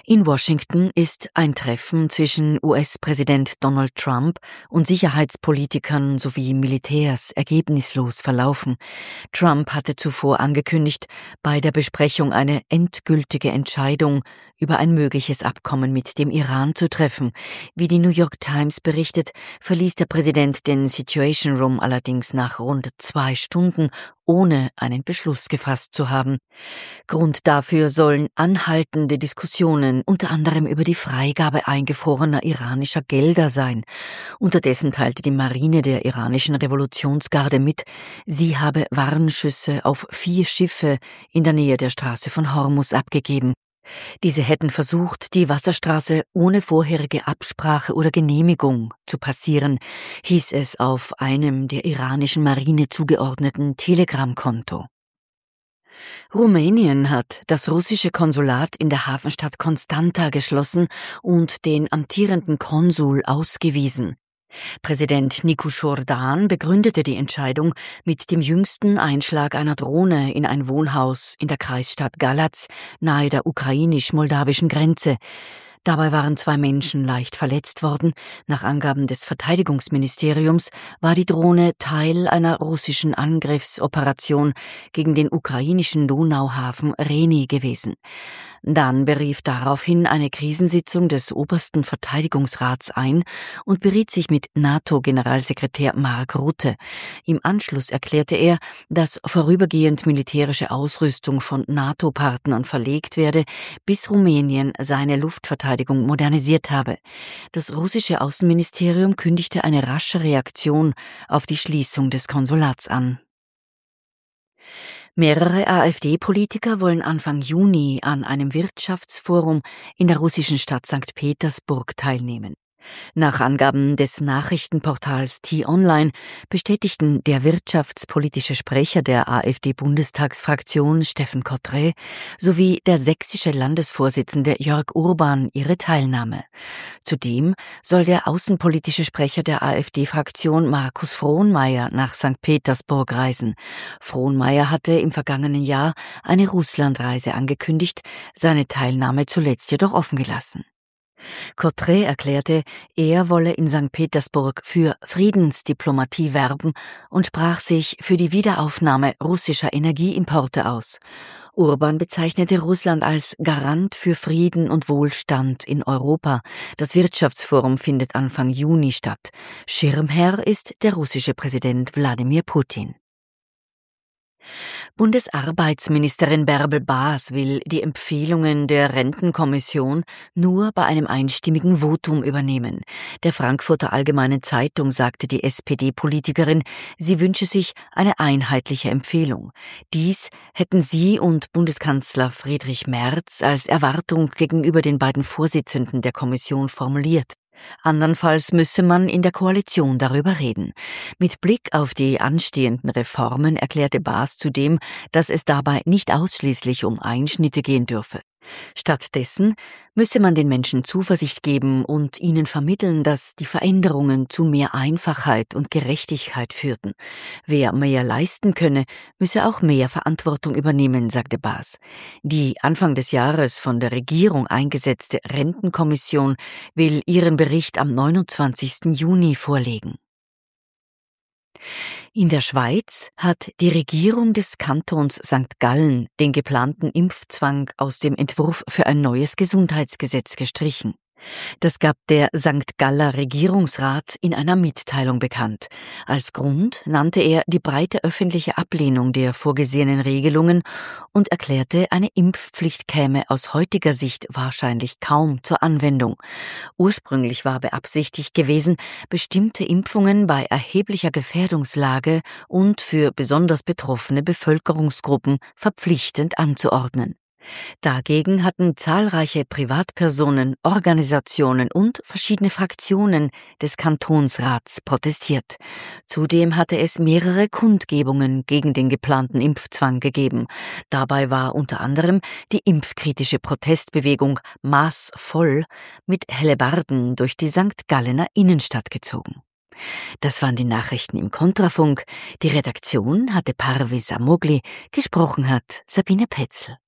In Washington ist ein Treffen zwischen US-Präsident Donald Trump und Sicherheitspolitikern sowie Militärs ergebnislos verlaufen. Trump hatte zuvor angekündigt, bei der Besprechung eine endgültige Entscheidung über ein mögliches Abkommen mit dem Iran zu treffen. Wie die New York Times berichtet, verließ der Präsident den Situation Room allerdings nach rund 2 Stunden, ohne einen Beschluss gefasst zu haben. Grund dafür sollen anhaltende Diskussionen unter anderem über die Freigabe eingefrorener iranischer Gelder sein. Unterdessen teilte die Marine der iranischen Revolutionsgarde mit, sie habe Warnschüsse auf 4 Schiffe in der Nähe der Straße von Hormuz abgegeben. Diese hätten versucht, die Wasserstraße ohne vorherige Absprache oder Genehmigung zu passieren, hieß es auf einem der iranischen Marine zugeordneten Telegram-Konto. Rumänien hat das russische Konsulat in der Hafenstadt Constanta geschlossen und den amtierenden Konsul ausgewiesen. Präsident Nicushoran begründete die Entscheidung mit dem jüngsten Einschlag einer Drohne in ein Wohnhaus in der Kreisstadt Galatz nahe der ukrainisch-moldawischen Grenze. Dabei waren 2 Menschen leicht verletzt worden. Nach Angaben des Verteidigungsministeriums war die Drohne Teil einer russischen Angriffsoperation gegen den ukrainischen Donauhafen Reni gewesen. Dann berief daraufhin eine Krisensitzung des obersten Verteidigungsrats ein und beriet sich mit NATO-Generalsekretär Mark Rutte. Im Anschluss erklärte er, dass vorübergehend militärische Ausrüstung von NATO-Partnern verlegt werde, bis Rumänien seine Luftverteidigung modernisiert habe. Das russische Außenministerium kündigte eine rasche Reaktion auf die Schließung des Konsulats an. Mehrere AfD-Politiker wollen Anfang Juni an einem Wirtschaftsforum in der russischen Stadt St. Petersburg teilnehmen. Nach Angaben des Nachrichtenportals T-Online bestätigten der wirtschaftspolitische Sprecher der AfD-Bundestagsfraktion Steffen Kottré sowie der sächsische Landesvorsitzende Jörg Urban ihre Teilnahme. Zudem soll der außenpolitische Sprecher der AfD-Fraktion Markus Frohnmayer nach St. Petersburg reisen. Frohnmayer hatte im vergangenen Jahr eine Russlandreise angekündigt, seine Teilnahme zuletzt jedoch offen gelassen. Kottré erklärte, er wolle in St. Petersburg für Friedensdiplomatie werben und sprach sich für die Wiederaufnahme russischer Energieimporte aus. Urban bezeichnete Russland als Garant für Frieden und Wohlstand in Europa. Das Wirtschaftsforum findet Anfang Juni statt. Schirmherr ist der russische Präsident Wladimir Putin. Bundesarbeitsministerin Bärbel Baas will die Empfehlungen der Rentenkommission nur bei einem einstimmigen Votum übernehmen. Der Frankfurter Allgemeinen Zeitung sagte die SPD-Politikerin, sie wünsche sich eine einheitliche Empfehlung. Dies hätten sie und Bundeskanzler Friedrich Merz als Erwartung gegenüber den beiden Vorsitzenden der Kommission formuliert. Andernfalls müsse man in der Koalition darüber reden. Mit Blick auf die anstehenden Reformen erklärte Baas zudem, dass es dabei nicht ausschließlich um Einschnitte gehen dürfe. Stattdessen müsse man den Menschen Zuversicht geben und ihnen vermitteln, dass die Veränderungen zu mehr Einfachheit und Gerechtigkeit führten. Wer mehr leisten könne, müsse auch mehr Verantwortung übernehmen, sagte Baas. Die Anfang des Jahres von der Regierung eingesetzte Rentenkommission will ihren Bericht am 29. Juni vorlegen. In der Schweiz hat die Regierung des Kantons St. Gallen den geplanten Impfzwang aus dem Entwurf für ein neues Gesundheitsgesetz gestrichen. Das gab der St. Galler Regierungsrat in einer Mitteilung bekannt. Als Grund nannte er die breite öffentliche Ablehnung der vorgesehenen Regelungen und erklärte, eine Impfpflicht käme aus heutiger Sicht wahrscheinlich kaum zur Anwendung. Ursprünglich war beabsichtigt gewesen, bestimmte Impfungen bei erheblicher Gefährdungslage und für besonders betroffene Bevölkerungsgruppen verpflichtend anzuordnen. Dagegen hatten zahlreiche Privatpersonen, Organisationen und verschiedene Fraktionen des Kantonsrats protestiert. Zudem hatte es mehrere Kundgebungen gegen den geplanten Impfzwang gegeben. Dabei war unter anderem die impfkritische Protestbewegung Maßvoll mit Hellebarden durch die St. Gallener Innenstadt gezogen. Das waren die Nachrichten im Kontrafunk. Die Redaktion hatte Parviz Amogli, gesprochen hat Sabine Petzl.